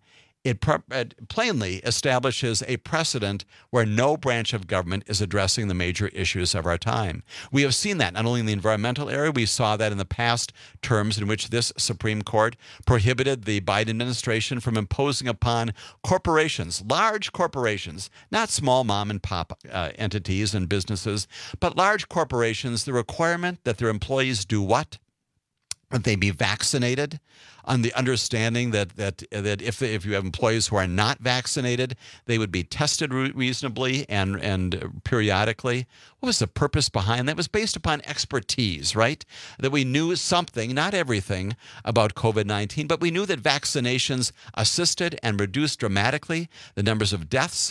It, pr- it plainly establishes a precedent where no branch of government is addressing the major issues of our time. We have seen that not only in the environmental area, we saw that in the past terms in which this Supreme Court prohibited the Biden administration from imposing upon corporations, large corporations, not small mom and pop uh, entities and businesses, but large corporations, the requirement that their employees do what? That they be vaccinated, on the understanding that that that if if you have employees who are not vaccinated, they would be tested re- reasonably and and periodically. What was the purpose behind that? It was based upon expertise, right? That we knew something, not everything, about COVID nineteen, but we knew that vaccinations assisted and reduced dramatically the numbers of deaths,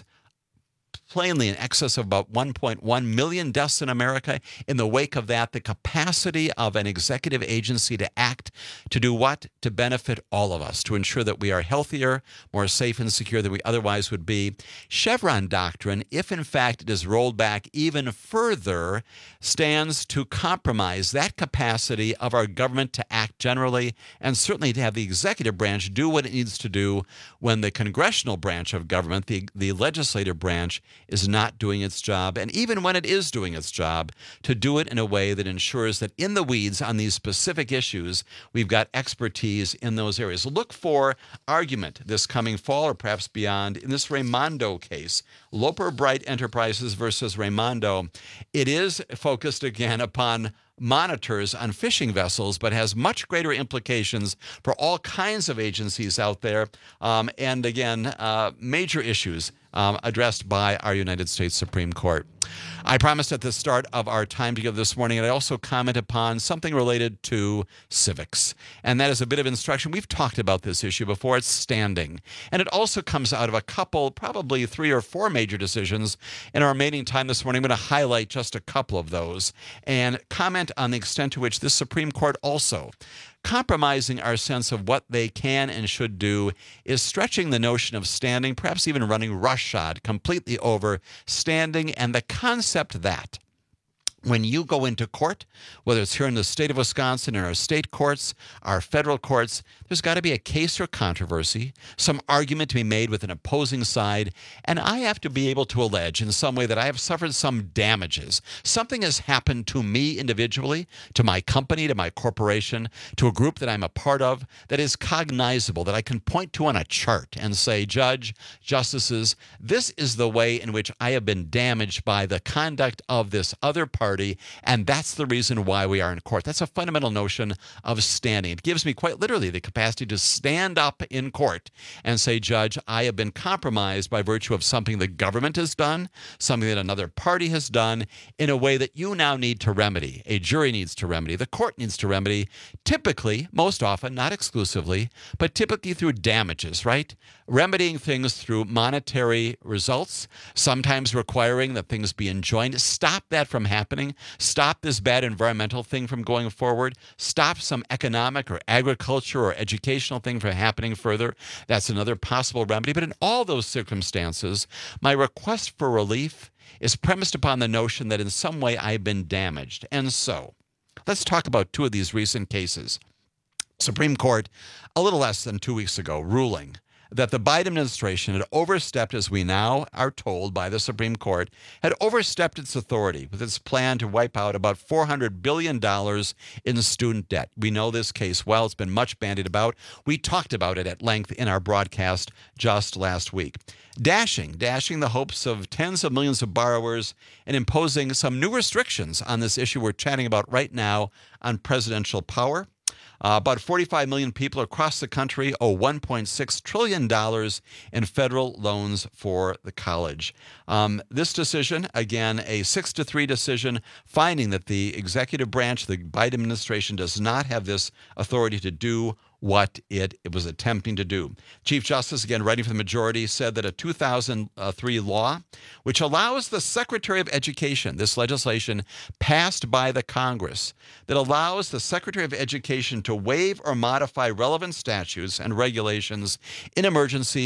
plainly in excess of about one point one million deaths in America. In the wake of that, the capacity of an executive agency to act, to do what? To benefit all of us, to ensure that we are healthier, more safe and secure than we otherwise would be. Chevron doctrine, if in fact it is rolled back even further, stands to compromise that capacity of our government to act generally, and certainly to have the executive branch do what it needs to do when the congressional branch of government, the, the legislative branch, is not doing its job, and even when it is doing its job, to do it in a way that ensures that in the weeds on these specific issues, we've got expertise in those areas. Look for argument this coming fall or perhaps beyond in this Raimondo case, Loper Bright Enterprises versus Raimondo. It is focused again upon monitors on fishing vessels, but has much greater implications for all kinds of agencies out there. Um, and again, uh, major issues um, addressed by our United States Supreme Court. I promised at the start of our time together this morning, and I also comment upon something related to civics. And that is a bit of instruction. We've talked about this issue before. It's standing. And it also comes out of a couple, probably three or four major decisions. In our remaining time this morning, I'm going to highlight just a couple of those and comment on the extent to which this Supreme Court also compromising our sense of what they can and should do is stretching the notion of standing, perhaps even running roughshod completely over standing and the concept that when you go into court, whether it's here in the state of Wisconsin, in our state courts, our federal courts, there's got to be a case or controversy, some argument to be made with an opposing side, and I have to be able to allege in some way that I have suffered some damages. Something has happened to me individually, to my company, to my corporation, to a group that I'm a part of that is cognizable, that I can point to on a chart and say, Judge, Justices, this is the way in which I have been damaged by the conduct of this other party, and that's the reason why we are in court. That's a fundamental notion of standing. It gives me quite literally the capacity to stand up in court and say, Judge, I have been compromised by virtue of something the government has done, something that another party has done, in a way that you now need to remedy. A jury needs to remedy. The court needs to remedy, typically, most often, not exclusively, but typically through damages, right? Remedying things through monetary results, sometimes requiring that things be enjoined. Stop that from happening. Stop this bad environmental thing from going forward. Stop some economic or agriculture or educational thing from happening further. That's another possible remedy. But in all those circumstances, my request for relief is premised upon the notion that in some way I've been damaged. And so, let's talk about two of these recent cases. Supreme Court, a little less than two weeks ago, ruling that the Biden administration had overstepped, as we now are told by the Supreme Court, had overstepped its authority with its plan to wipe out about four hundred billion dollars in student debt. We know this case well. It's been much bandied about. We talked about it at length in our broadcast just last week. Dashing, dashing the hopes of tens of millions of borrowers and imposing some new restrictions on this issue we're chatting about right now on presidential power. Uh, about forty-five million people across the country owe one point six trillion dollars in federal loans for the college. Um, this decision, again, a six to three decision, finding that the executive branch, the Biden administration, does not have this authority to do what it, it was attempting to do. Chief Justice, again, writing for the majority, said that a two thousand three law, which allows the Secretary of Education, this legislation passed by the Congress, that allows the Secretary of Education to waive or modify relevant statutes and regulations in emergencies,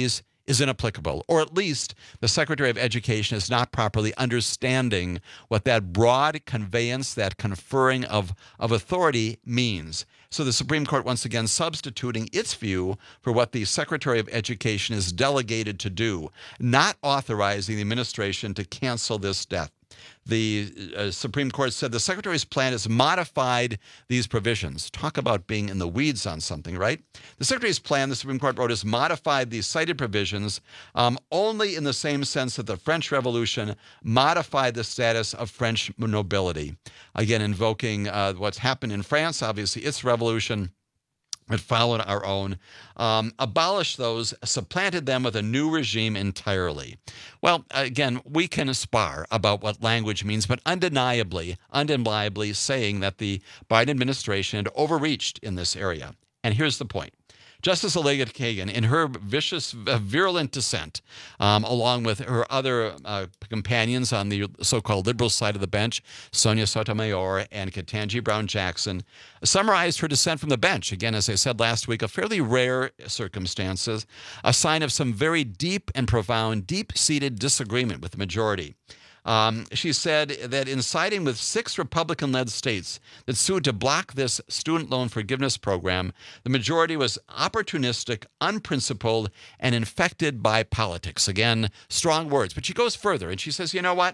is inapplicable, or at least the Secretary of Education is not properly understanding what that broad conveyance, that conferring of, of authority means. So the Supreme Court once again substituting its view for what the Secretary of Education is delegated to do, not authorizing the administration to cancel this debt. The uh, Supreme Court said the Secretary's plan has modified these provisions. Talk about being in the weeds on something, right? The Secretary's plan, the Supreme Court wrote, has modified these cited provisions um, only in the same sense that the French Revolution modified the status of French nobility. Again, invoking uh, what's happened in France, obviously its revolution. It followed our own, um, abolished those, supplanted them with a new regime entirely. Well, again, we can spar about what language means, but undeniably, undeniably saying that the Biden administration had overreached in this area. And here's the point. Justice Elena Kagan, in her vicious, uh, virulent dissent, um, along with her other uh, companions on the so-called liberal side of the bench, Sonia Sotomayor and Ketanji Brown Jackson, summarized her dissent from the bench. Again, as I said last week, a fairly rare circumstances, a sign of some very deep and profound, deep-seated disagreement with the majority. Um, she said that in siding with six Republican-led states that sued to block this student loan forgiveness program, the majority was opportunistic, unprincipled, and infected by politics. Again, strong words. But she goes further, and she says, you know what?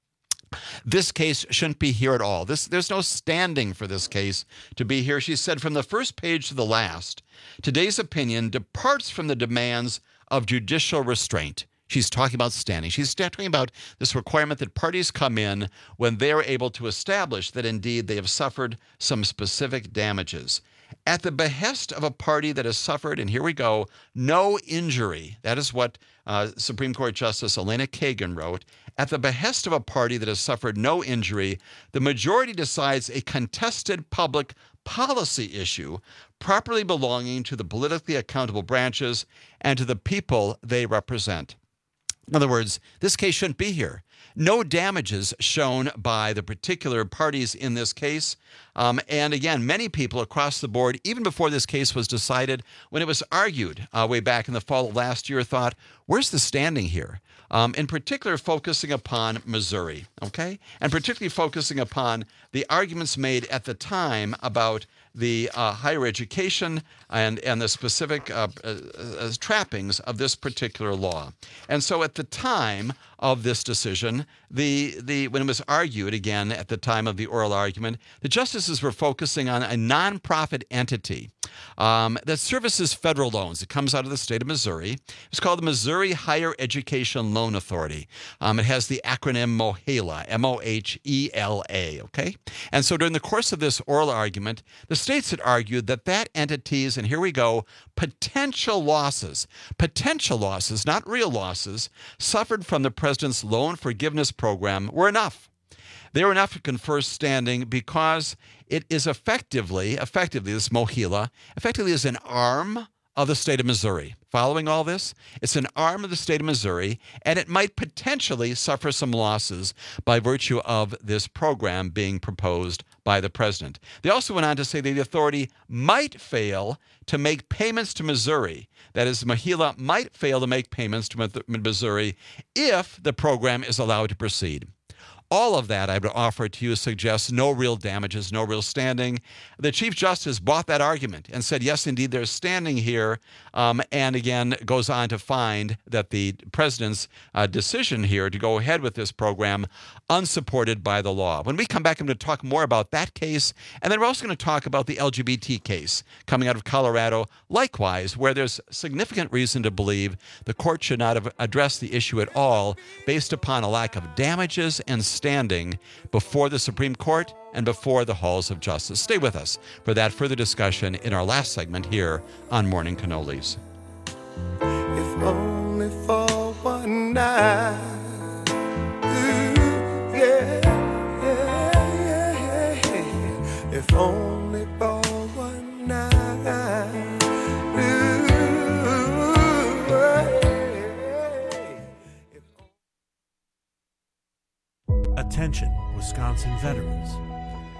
This case shouldn't be here at all. This, there's no standing for this case to be here. She said, from the first page to the last, today's opinion departs from the demands of judicial restraint. She's talking about standing. She's talking about this requirement that parties come in when they're able to establish that indeed they have suffered some specific damages. At the behest of a party that has suffered, and here we go, no injury. That is what uh, Supreme Court Justice Elena Kagan wrote. At the behest of a party that has suffered no injury, the majority decides a contested public policy issue properly belonging to the politically accountable branches and to the people they represent. In other words, this case shouldn't be here. No damages shown by the particular parties in this case. Um, and again, many people across the board, even before this case was decided, when it was argued uh, way back in the fall of last year, thought, where's the standing here? Um, in particular, focusing upon Missouri, okay? And particularly focusing upon the arguments made at the time about the uh, higher education and, and the specific uh, uh, uh, trappings of this particular law. And so at the time of this decision, the, the when it was argued, again, at the time of the oral argument, the justices were focusing on a nonprofit entity um, that services federal loans. It comes out of the state of Missouri. It's called the Missouri Higher Education Loan Authority. Um, it has the acronym MOHELA, M O H E L A, okay? And so during the course of this oral argument, the states had argued that that entity's, and here we go, potential losses, potential losses, not real losses, suffered from the president's loan forgiveness program were enough. They were enough to confer standing because it is effectively, effectively, this MOHELA, effectively is an arm of the state of Missouri. Following all this, it's an arm of the state of Missouri, and it might potentially suffer some losses by virtue of this program being proposed by the president. They also went on to say that the authority might fail to make payments to Missouri. That is, MOHELA might fail to make payments to Missouri if the program is allowed to proceed. All of that, I would offer to you, suggests no real damages, no real standing. The Chief Justice bought that argument and said, yes, indeed, there's standing here, um, and again, goes on to find that the president's uh, decision here to go ahead with this program unsupported by the law. When we come back, I'm going to talk more about that case, and then we're also going to talk about the L G B T case coming out of Colorado, likewise, where there's significant reason to believe the court should not have addressed the issue at all based upon a lack of damages and standing before the Supreme Court and before the halls of justice. Stay with us for that further discussion in our last segment here on Morning Cannolis. If only for one night. Ooh, yeah, yeah, yeah. If only for one night. Ooh, Attention, Wisconsin veterans.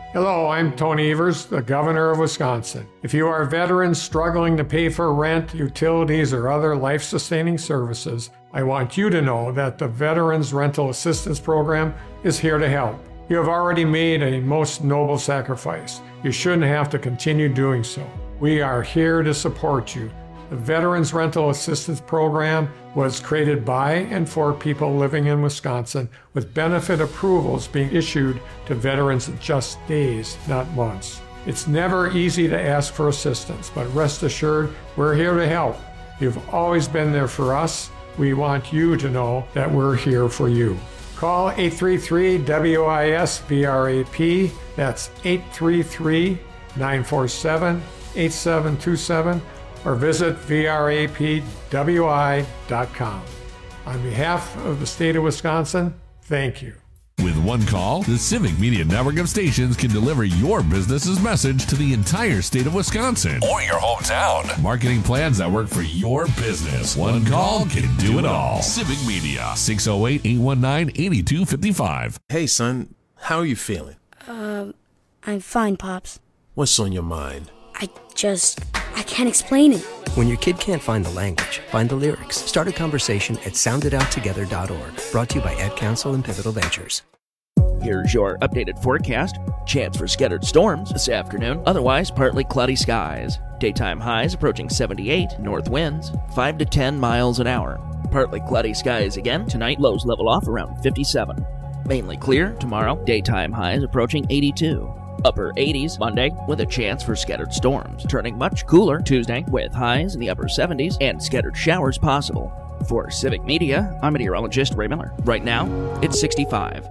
Hello, I'm Tony Evers, the Governor of Wisconsin. If you are veterans struggling to pay for rent, utilities, or other life-sustaining services, I want you to know that the Veterans Rental Assistance Program is here to help. You have already made a most noble sacrifice. You shouldn't have to continue doing so. We are here to support you. The Veterans Rental Assistance Program was created by and for people living in Wisconsin, with benefit approvals being issued to veterans in just days, not months. It's never easy to ask for assistance, but rest assured, we're here to help. You've always been there for us. We want you to know that we're here for you. Call eight three three W I S V R A P. That's eight three three, nine four seven, eight seven two seven. or visit V R A P W I dot com. On behalf of the state of Wisconsin, thank you. With one call, the Civic Media Network of stations can deliver your business's message to the entire state of Wisconsin or your hometown. Marketing plans that work for your business. One call can do it all. Civic Media, six oh eight, eight one nine, eight two five five. Hey, son, how are you feeling? Um, I'm fine, Pops. What's on your mind? I just, I can't explain it. When your kid can't find the language, find the lyrics. Start a conversation at sound it out together dot org. Brought to you by Ad Council and Pivotal Ventures. Here's your updated forecast. Chance for scattered storms this afternoon. Otherwise, partly cloudy skies. Daytime highs approaching seventy-eight. North winds, five to ten miles an hour. Partly cloudy skies again. Tonight, lows level off around fifty-seven. Mainly clear tomorrow. Daytime highs approaching eighty-two. Upper eighties Monday with a chance for scattered storms. Turning much cooler Tuesday with highs in the upper seventies and scattered showers possible. For Civic Media, I'm meteorologist Ray Miller. Right now, it's sixty-five.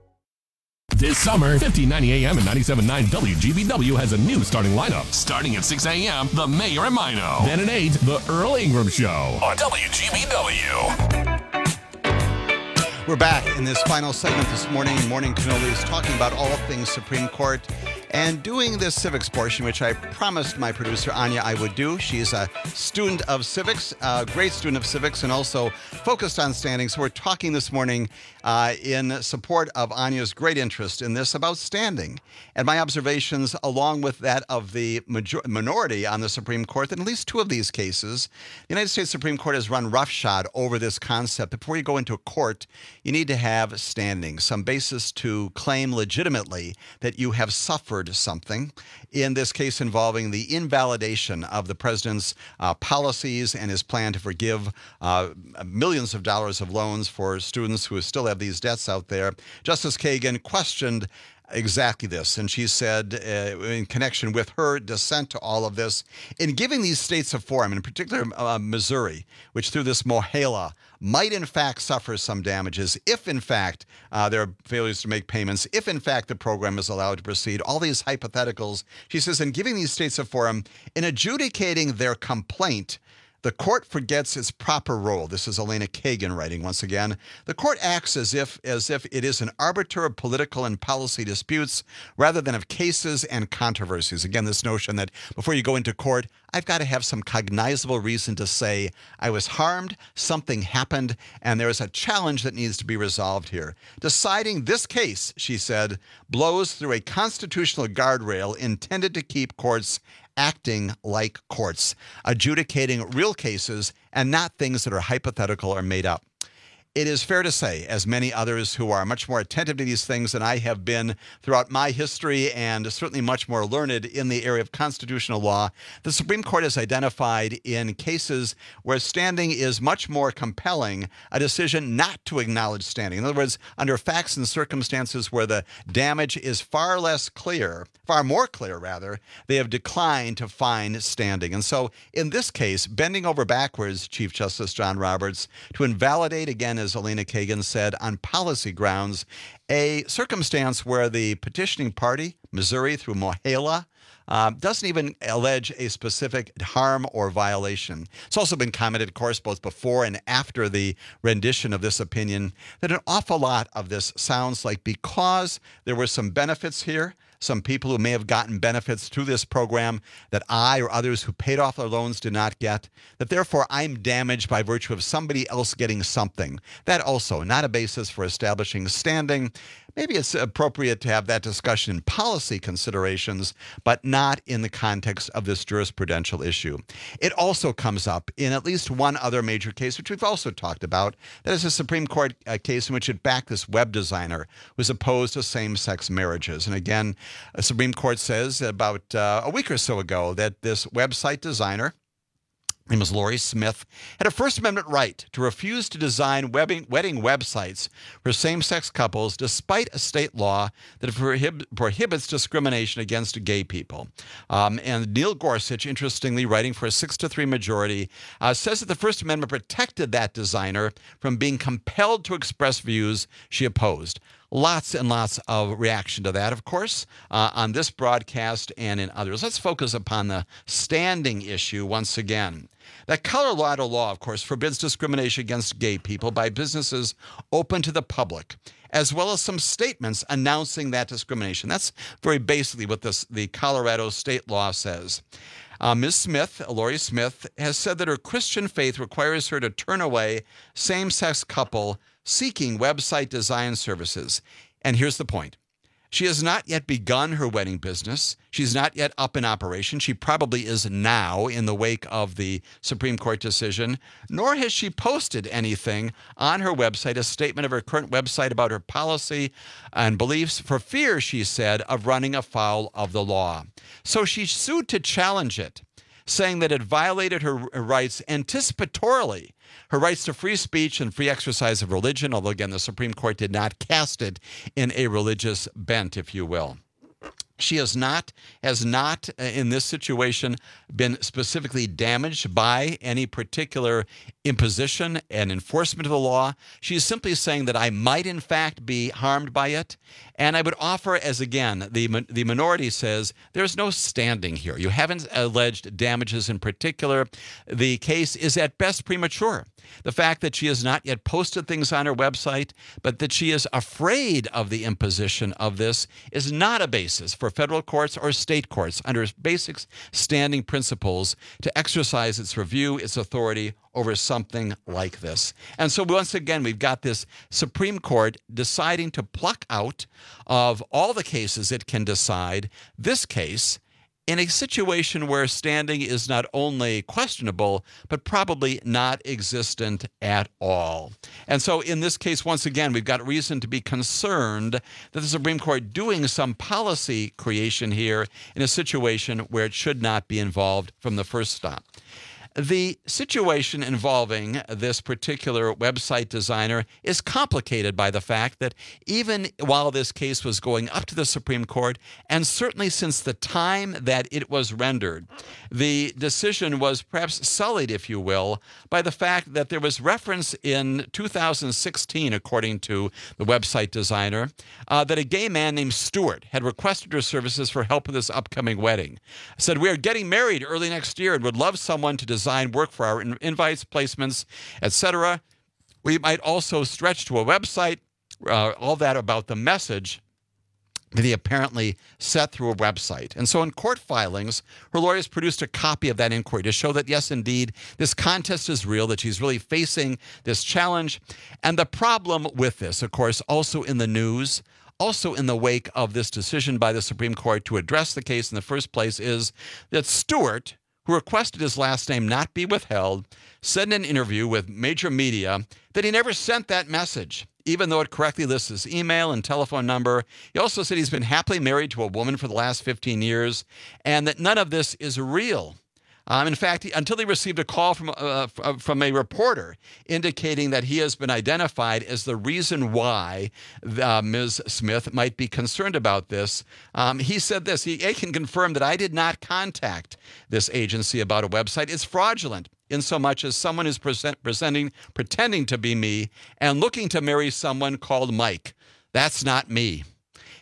This summer, fifteen ninety A M and ninety-seven point nine W G B W has a new starting lineup. Starting at six A M, The Mayor and Mino. Then at eight, The Earl Ingram Show on W G B W. We're back in this final segment this morning. Morning Cannolis talking about all things Supreme Court and doing this civics portion, which I promised my producer Anya I would do. She's a student of civics, a great student of civics, and also focused on standing. So we're talking this morning uh, in support of Anya's great interest in this about standing. And my observations, along with that of the major- minority on the Supreme Court, that in at least two of these cases, the United States Supreme Court has run roughshod over this concept. Before you go into a court, you need to have standing, some basis to claim legitimately that you have suffered something, in this case involving the invalidation of the president's uh, policies and his plan to forgive uh, millions of dollars of loans for students who still have these debts out there. Justice Kagan questioned exactly this, and she said, uh, in connection with her dissent to all of this, in giving these states a forum, in particular uh, Missouri, which through this Mohela might in fact suffer some damages if in fact uh, there are failures to make payments, if in fact the program is allowed to proceed, all these hypotheticals. She says, in giving these states a forum, in adjudicating their complaint, the court forgets its proper role. This is Elena Kagan writing once again. The court acts as if as if it is an arbiter of political and policy disputes rather than of cases and controversies. Again, this notion that before you go into court, I've got to have some cognizable reason to say I was harmed, something happened, and there is a challenge that needs to be resolved here. Deciding this case, she said, blows through a constitutional guardrail intended to keep courts acting like courts, adjudicating real cases and not things that are hypothetical or made up. It is fair to say, as many others who are much more attentive to these things than I have been throughout my history, and certainly much more learned in the area of constitutional law, the Supreme Court has identified in cases where standing is much more compelling a decision not to acknowledge standing. In other words, under facts and circumstances where the damage is far less clear, far more clear rather, they have declined to find standing. And so in this case, bending over backwards, Chief Justice John Roberts, to invalidate again, as Elena Kagan said, on policy grounds, a circumstance where the petitioning party, Missouri through Mohela, uh, doesn't even allege a specific harm or violation. It's also been commented, of course, both before and after the rendition of this opinion, that an awful lot of this sounds like because there were some benefits here, some people who may have gotten benefits through this program that I or others who paid off their loans did not get, that therefore I'm damaged by virtue of somebody else getting something. That also not a basis for establishing standing. Maybe it's appropriate to have that discussion in policy considerations, but not in the context of this jurisprudential issue. It also comes up in at least one other major case, which we've also talked about. That is a Supreme Court uh, case in which it backed this web designer who was opposed to same-sex marriages. And again, the Supreme Court says about uh, a week or so ago that this website designer, her name was Lori Smith, had a First Amendment right to refuse to design wedding, wedding websites for same-sex couples despite a state law that prohib- prohibits discrimination against gay people. Um, and Neil Gorsuch, interestingly, writing for a six to three majority, uh, says that the First Amendment protected that designer from being compelled to express views she opposed. Lots and lots of reaction to that, of course, uh, on this broadcast and in others. Let's focus upon the standing issue once again. That Colorado law, of course, forbids discrimination against gay people by businesses open to the public, as well as some statements announcing that discrimination. That's very basically what this, the Colorado state law says. Uh, Miz Smith, Lori Smith, has said that her Christian faith requires her to turn away same-sex couple seeking website design services. And here's the point. She has not yet begun her wedding business. She's not yet up in operation. She probably is now in the wake of the Supreme Court decision, nor has she posted anything on her website, a statement of her current website about her policy and beliefs for fear, she said, of running afoul of the law. So she sued to challenge it, saying that it violated her rights anticipatorily, her rights to free speech and free exercise of religion, although, again, the Supreme Court did not cast it in a religious bent, if you will. She has not, has not uh, in this situation been specifically damaged by any particular imposition and enforcement of the law. She is simply saying that I might, in fact, be harmed by it. And I would offer, as again, the, the minority says, there's no standing here. You haven't alleged damages in particular. The case is at best premature. The fact that she has not yet posted things on her website, but that she is afraid of the imposition of this is not a basis for federal courts or state courts under basic standing principles to exercise its review, its authority over something like this. And so once again, we've got this Supreme Court deciding to pluck out of all the cases it can decide this case in a situation where standing is not only questionable, but probably not existent at all. And so in this case, once again, we've got reason to be concerned that the Supreme Court doing some policy creation here in a situation where it should not be involved from the first stop. The situation involving this particular website designer is complicated by the fact that even while this case was going up to the Supreme Court, and certainly since the time that it was rendered, the decision was perhaps sullied, if you will, by the fact that there was reference in two thousand sixteen, according to the website designer, uh, that a gay man named Stuart had requested her services for help with his upcoming wedding. Said, "We are getting married early next year and would love someone to design work for our invites, placements, et cetera. We might also stretch to a website, uh, all that about the message that he apparently set through a website." And so in court filings, her lawyers produced a copy of that inquiry to show that, yes, indeed, this contest is real, that she's really facing this challenge. And the problem with this, of course, also in the news, also in the wake of this decision by the Supreme Court to address the case in the first place, is that Stuart, who requested his last name not be withheld, said in an interview with major media that he never sent that message, even though it correctly lists his email and telephone number. He also said he's been happily married to a woman for the last fifteen years and that none of this is real. Um, in fact, he, until he received a call from, uh, from a reporter indicating that he has been identified as the reason why uh, Miz Smith might be concerned about this, um, he said this, he, he can confirm that I did not contact this agency about a website. It's fraudulent in so much as someone is present, presenting, pretending to be me and looking to marry someone called Mike. That's not me.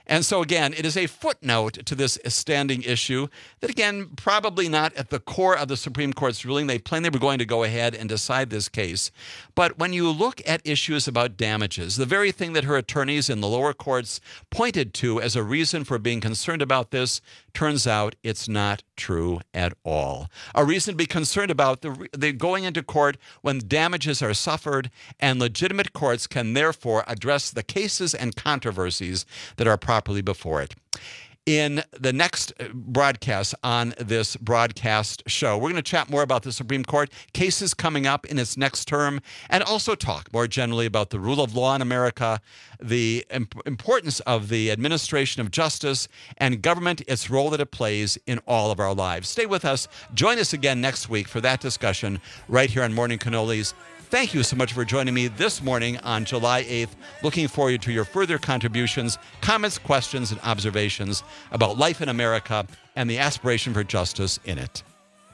And so, again, it is a footnote to this standing issue that, again, probably not at the core of the Supreme Court's ruling. They plainly were going to go ahead and decide this case. But when you look at issues about damages, the very thing that her attorneys in the lower courts pointed to as a reason for being concerned about this, turns out it's not true at all. A reason to be concerned about the, the going into court when damages are suffered, and legitimate courts can therefore address the cases and controversies that are properly before it. In the next broadcast on this broadcast show, we're going to chat more about the Supreme Court, cases coming up in its next term, and also talk more generally about the rule of law in America, the imp- importance of the administration of justice, and government, its role that it plays in all of our lives. Stay with us. Join us again next week for that discussion right here on Morning Cannolis. Thank you so much for joining me this morning on July eighth. Looking forward to your further contributions, comments, questions, and observations about life in America and the aspiration for justice in it.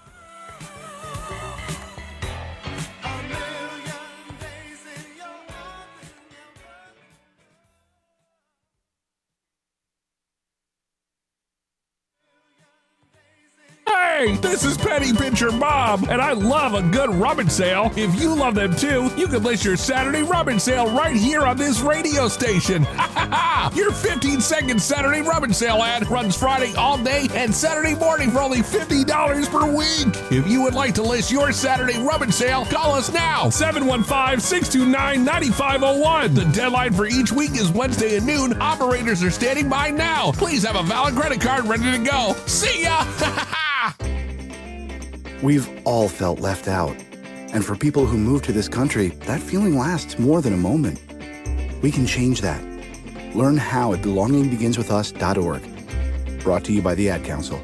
Hey, this is Penny Pincher Bob, and I love a good rummage sale. If you love them too, you can list your Saturday rummage sale right here on this radio station. Ha ha ha! Your fifteen second Saturday rummage sale ad runs Friday all day and Saturday morning for only fifty dollars per week. If you would like to list your Saturday rummage sale, call us now, seven one five, six two nine, nine five zero one. The deadline for each week is Wednesday at noon. Operators are standing by now. Please have a valid credit card ready to go. See ya! We've all felt left out. And for people who move to this country, that feeling lasts more than a moment. We can change that. Learn how at belonging begins with us dot org. Brought to you by the Ad Council.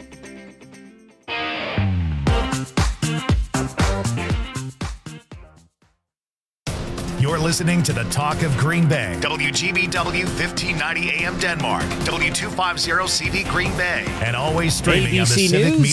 You're listening to the Talk of Green Bay. W G B W fifteen ninety A M Denmark. W two fifty C V Green Bay. And always streaming A B C on the Civic News. Media